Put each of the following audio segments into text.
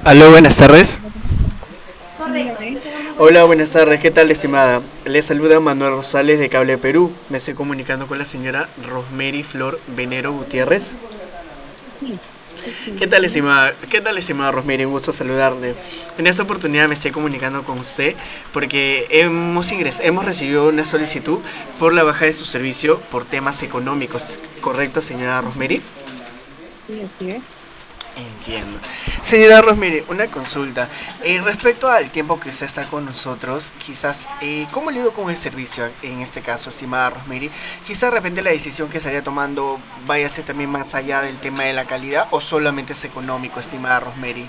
Aló, buenas tardes. Sí, dígame. Hola, buenas tardes. ¿Qué tal, estimada? Le saluda Manuel Rosales de Cable Perú. Me estoy comunicando con la señora Rosemary Flor Venero Gutiérrez. Sí, sí, sí, ¿Qué tal, dígame. estimada? ¿Qué tal, estimada Rosemary? Un gusto saludarle. En esta oportunidad me estoy comunicando con usted porque hemos recibido una solicitud por la baja de su servicio por temas económicos. ¿Correcto, señora Rosemary? Sí, así es. Entiendo. Señora Rosemary, una consulta. Respecto al tiempo que usted está con nosotros, quizás, ¿cómo le ha ido con el servicio en este caso, estimada Rosemary? Quizás de repente la decisión que estaría tomando vaya a ser también más allá del tema de la calidad o solamente es económico, estimada Rosemary.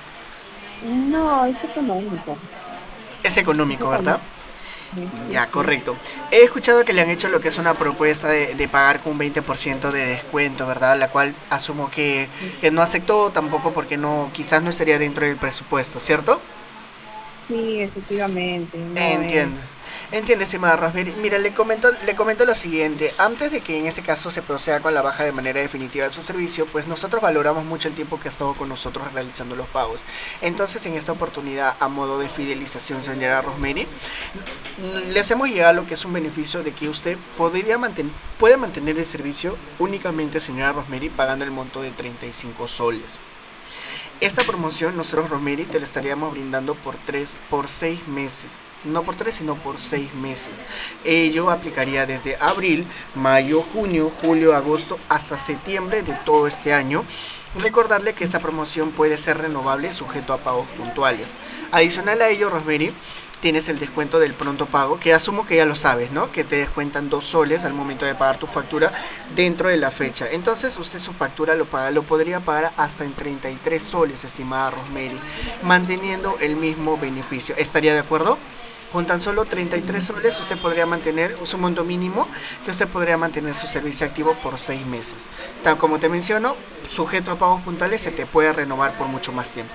No, es económico. Es Es económico, ¿verdad? económico. Sí, sí, Ya, sí. correcto. He escuchado que le han hecho lo que es una propuesta de pagar con un 20% de descuento, ¿verdad? La cual asumo Sí, que no aceptó tampoco porque no, quizás no estaría dentro del presupuesto, ¿cierto? sí, efectivamente, no es. Entiendo. Entiende, estimada Rosemary. Mira, le comento lo siguiente. Antes de que en este caso se proceda con la baja de manera definitiva de su servicio, pues nosotros valoramos mucho el tiempo que ha estado con nosotros realizando los pagos. Entonces, en esta oportunidad, a modo de fidelización, señora Rosemary, le hacemos llegar lo que es un beneficio de que usted puede mantener el servicio únicamente, señora Rosemary, pagando el monto de 35 soles. Esta promoción nosotros, Rosemary, te la estaríamos brindando por 6 meses. No por 3, sino por 6 meses. Ello aplicaría desde abril, mayo, junio, julio, agosto hasta septiembre de todo este año. Recordarle que esta promoción puede ser renovable sujeto a pagos puntuales. Adicional a ello, Rosemary, tienes el descuento del pronto pago, que asumo que ya lo sabes, ¿no? Que te descuentan 2 soles al momento de pagar tu factura dentro de la fecha. Entonces usted su factura lo podría pagar hasta en 33 soles, estimada Rosemary, manteniendo el mismo beneficio. ¿Estaría de acuerdo? Con tan solo 33 soles usted podría mantener su monto mínimo, que usted podría mantener su servicio activo por 6 meses. Tal como te menciono, sujeto a pagos puntuales, se te puede renovar por mucho más tiempo.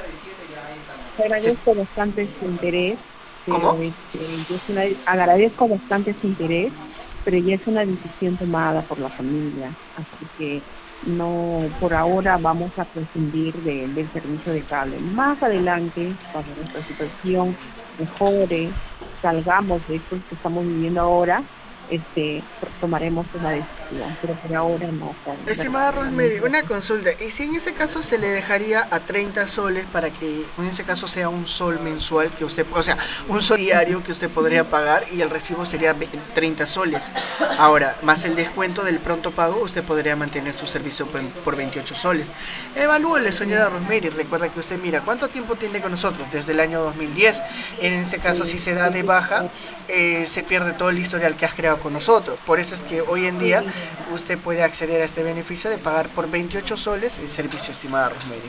Agradezco bastante su interés, ¿Cómo? pero agradezco bastante su interés, pero ya es una decisión tomada por la familia, así que no, por ahora vamos a prescindir del servicio de cable. Más adelante, cuando nuestra situación mejore, salgamos de esto que estamos viviendo ahora, tomaremos una decisión, pero por ahora no, con verdad, Estimada Rosemary, lamento. una consulta. ¿Y si en ese caso se le dejaría a 30 soles para que en ese caso sea un sol mensual que usted, o sea, un sol diario que usted podría pagar y el recibo sería 30 soles? Ahora, más el descuento del pronto pago, usted podría mantener su servicio por 28 soles. Evalúele, señora Rosemary. Recuerda que usted, mira, ¿cuánto tiempo tiene con nosotros? Desde el año 2010. En ese caso, si se da de baja, se pierde todo el historial que has creado con nosotros. Por eso es que hoy en día Sí, usted puede acceder a este beneficio de pagar por 28 soles el servicio, estimada Rosemary.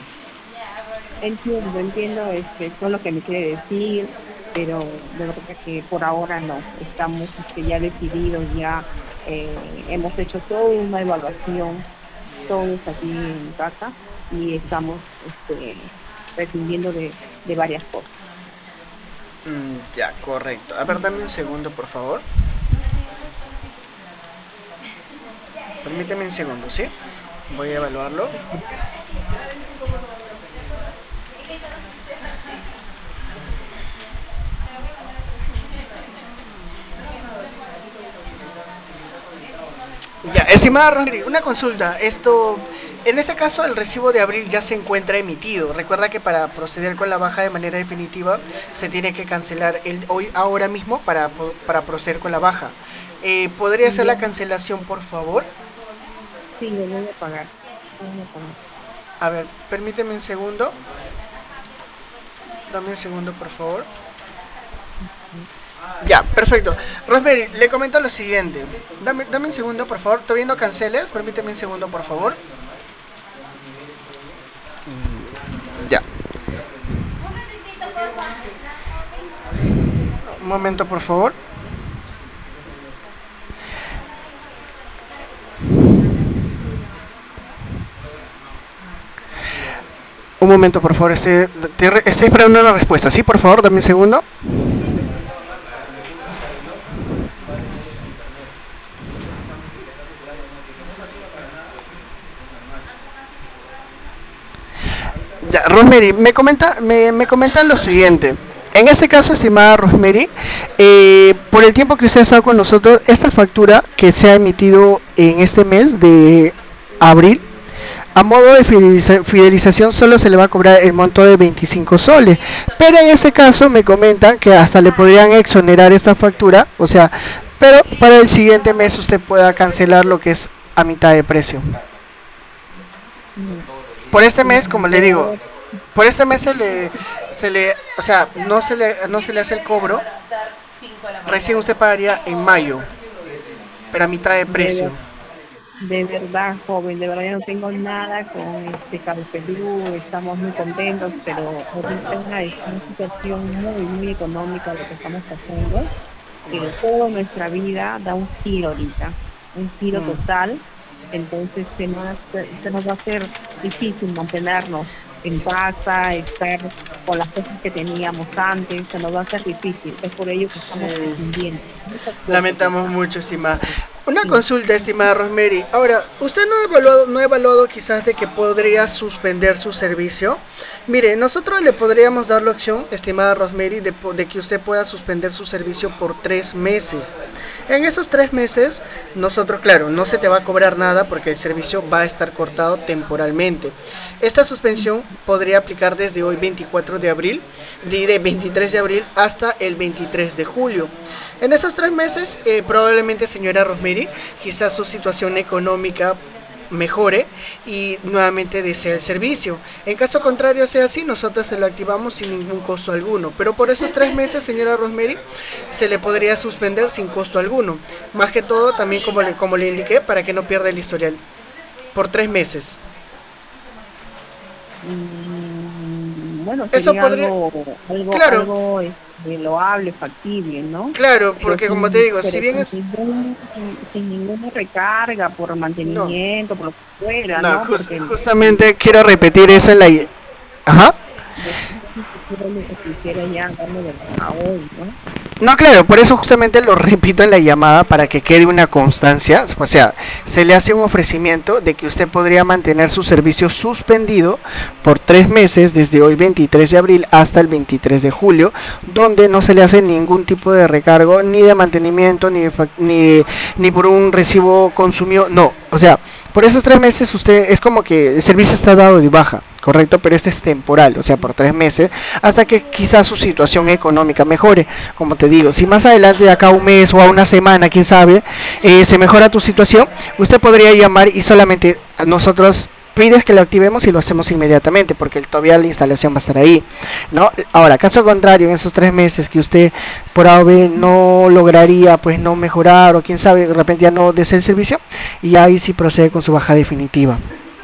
entiendo todo lo que me quiere decir, pero de verdad que por ahora no. Estamos ya decididos, ya hemos hecho toda una evaluación, todos aquí en casa, y estamos prescindiendo de varias cosas. Ya, correcto. A ver, dame un segundo, por favor. Permíteme un segundo, ¿sí? Voy a evaluarlo. Ya, estimada Rosemary, una consulta. En este caso, el recibo de abril ya se encuentra emitido. Recuerda que para proceder con la baja de manera definitiva se tiene que cancelar ahora mismo para proceder con la baja. ¿Podría hacer Ya, la cancelación, por favor? sí, lo voy a pagar. Lo voy a pagar. A ver, permíteme un segundo. Dame un segundo, por favor. Ya, perfecto. Rosemary, le comento lo siguiente. Dame un segundo, por favor. Todavía no canceles. Permíteme un segundo, por favor. Ya. Un momento, por favor. Un momento, por favor. Estoy esperando una respuesta. Sí, por favor, dame un segundo. Ya, Rosemary, me comentan lo siguiente. En este caso, estimada Rosemary, por el tiempo que usted ha estado con nosotros, esta factura que se ha emitido en este mes de abril, a modo de fidelización solo se le va a cobrar el monto de 25 soles. Pero en este caso me comentan que hasta le podrían exonerar esta factura, o sea, pero para el siguiente mes usted pueda cancelar lo que es a mitad de precio. Por este mes, como le digo, por este mes o sea, no se le hace el cobro. Recién usted pagaría en mayo, pero a mitad de precio. De verdad, joven, de verdad yo no tengo nada con Cable Perú, estamos muy contentos, pero ahorita es una situación muy económica lo que estamos pasando, que toda nuestra vida da un giro ahorita, un giro total, entonces se nos va a hacer difícil mantenernos en casa, estar con las cosas que teníamos antes, se nos va a hacer difícil, es por ello que estamos prescindiendo. Lamentamos mucho, estimada. Una consulta, estimada Rosemary. Ahora, ¿usted no ha evaluado quizás de que podría suspender su servicio? Mire, nosotros le podríamos dar la opción, estimada Rosemary, de que usted pueda suspender su servicio por 3 meses. En esos 3 meses, nosotros, claro, no se te va a cobrar nada porque el servicio va a estar cortado temporalmente. Esta suspensión podría aplicar desde hoy 24 de abril, de 23 de abril hasta el 23 de julio. En esos 3 meses, probablemente, señora Rosemary, quizás su situación económica mejore y nuevamente desea el servicio. En caso contrario sea así, nosotros se lo activamos sin ningún costo alguno. Pero por esos 3 meses, señora Rosemary, se le podría suspender sin costo alguno. Más que todo, también como le indiqué, para que no pierda el historial. Por 3 meses. Bueno, sería Eso podría, claro, algo loable, factible, ¿no? claro, Pero porque como te digo, si bien es... sin ninguna recarga por No, mantenimiento, por lo que fuera, no, ¿no? Porque justamente quiero repetir eso en la... Ajá. quisiera ya darme de baja hoy, ¿no? No, claro, por eso justamente lo repito en la llamada para que quede una constancia. O sea, se le hace un ofrecimiento de que usted podría mantener su servicio suspendido por 3 meses, desde hoy 23 de abril hasta el 23 de julio, donde no se le hace ningún tipo de recargo, ni de mantenimiento, ni por un recibo consumido. No, o sea, por esos 3 meses usted es como que el servicio está dado de baja. Correcto, pero este es temporal, o sea, por 3 meses, hasta que quizás su situación económica mejore. Como te digo, si más adelante, de acá a un mes o a una semana, quién sabe, se mejora tu situación, usted podría llamar y solamente a nosotros pides que lo activemos y lo hacemos inmediatamente, porque todavía la instalación va a estar ahí, ¿no? Ahora, caso contrario, en esos 3 meses que usted por A o B no lograría, pues no mejorar, o quién sabe, de repente ya no desea el servicio, y ahí sí procede con su baja definitiva.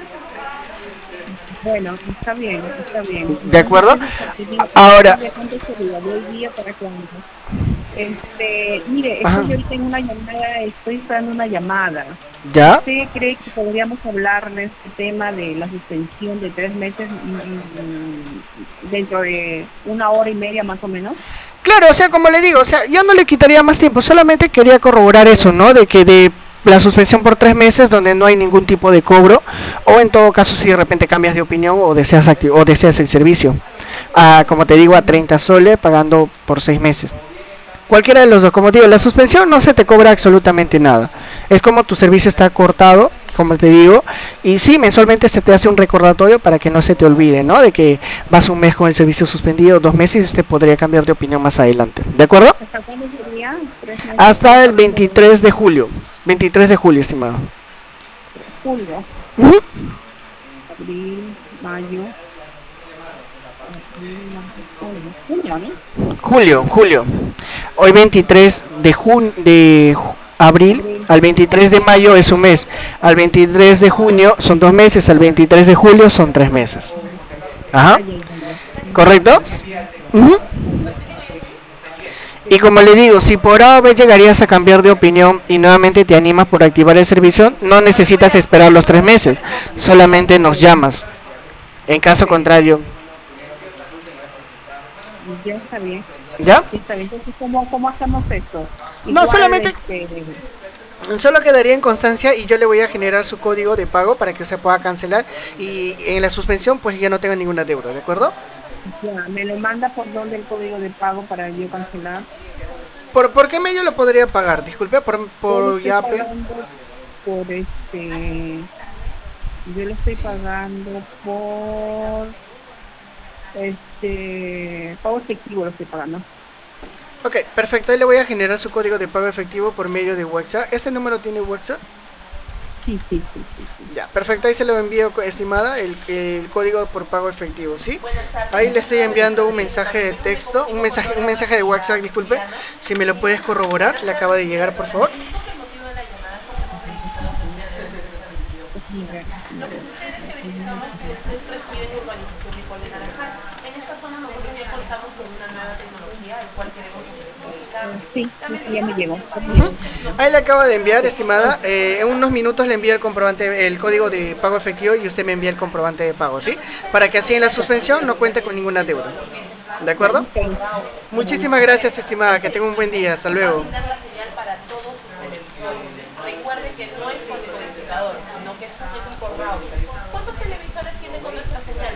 Bueno, está bien, está bien. ¿De acuerdo? Ahora, ¿Cuánto sería? ¿De hoy día para cuándo? Mire, ajá, estoy ahorita en una llamada, estoy esperando una llamada. ¿ya? ¿Usted cree que podríamos hablar de este tema de la suspensión de 3 meses dentro de 1 hora y media más o menos? Claro, o sea, como le digo, o sea, yo no le quitaría más tiempo, solamente quería corroborar eso, ¿no? De que de la suspensión por 3 meses donde no hay ningún tipo de cobro, o en todo caso si de repente cambias de opinión o deseas el servicio, como te digo, a 30 soles pagando por 6 meses. Cualquiera de los dos, como te digo, la suspensión no se te cobra absolutamente nada. Es como tu servicio está cortado, como te digo, y sí, mensualmente se te hace un recordatorio para que no se te olvide, ¿no? De que vas un mes con el servicio suspendido, 2 meses, y usted podría cambiar de opinión más adelante. ¿De acuerdo? ¿Hasta cuándo sería? 3 meses. Hasta el 23 de julio. 23 de julio, estimado. Julio, Ujú. abril, mayo, junio, ¿no? Julio. Hoy 23 de abril Abril. al 23 de mayo es un mes. Al 23 de junio son 2 meses. Al 23 de julio son 3 meses. Ajá. Ay, ay, ay. ¿Correcto? Ujú. Y como le digo, si por A o B llegarías a cambiar de opinión y nuevamente te animas por activar el servicio, no necesitas esperar los 3 meses. Solamente nos llamas. En caso contrario, Ya está bien. ¿ya? Está bien. Entonces, ¿cómo hacemos esto? No, Igual, solamente Solo quedaría en constancia y yo le voy a generar su código de pago para que usted pueda cancelar y en la suspensión pues ya no tenga ninguna deuda, ¿de acuerdo? Ya, me lo manda por donde el código de pago para yo cancelar. ¿Por qué medio lo podría pagar? Disculpe, Yo lo por estoy Yape. pagando por yo lo estoy pagando por pago efectivo lo estoy pagando. Ok, perfecto, ahí le voy a generar su código de pago efectivo por medio de WhatsApp. ¿Este número tiene WhatsApp? Sí, sí, sí, sí, sí. Ya, perfecto, ahí se lo envío, estimada, el código por pago efectivo, ¿sí? Ahí le estoy enviando un mensaje de texto, un mensaje de WhatsApp, disculpe. Si me lo puedes corroborar, le acaba de llegar, por favor. Déjame ver, déjame ver. Sí, sí, sí, ya me llegó, ya me Ujú. llegó. Ahí le acabo de enviar, estimada. En unos minutos le envío el comprobante, el código de pago efectivo y usted me envía el comprobante de pago, ¿sí? Para que así en la suspensión no cuente con ninguna deuda. ¿De Ya, acuerdo? muchas gracias. Ya, Muchísimas gracias, estimada. Que tenga un buen día. Hasta luego. Recuerde que no es con decodificador, sino que es un por router. ¿Cuántos televisores tiene con nuestra señal?